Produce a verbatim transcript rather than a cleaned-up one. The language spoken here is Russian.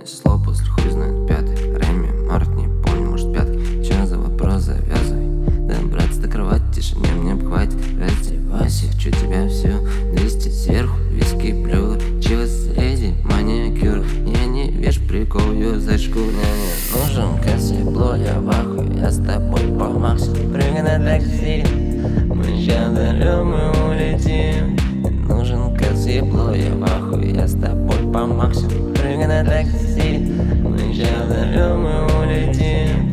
слова после хуй знает пятый. Рэми, Марк, не помню, может пятый. Чё за вопрос завязывай? Да, братцы, до кровати, тишине мне б хватит. Раздевайся, хочу тебя всю. двести сверху, виски плюр. Чивас, леди, маникюр. Я не вижу прикол, юзачку. Мне не нужен косебло, я в ахуе. Я с тобой по максимуму. Прыгай на такси. Мы сейчас дорем, мы улетим. Не нужен косебло, я в ахуе. Я с тобой по максимуму. Прыгай на такси. Мы сейчас дорем, мы улетим.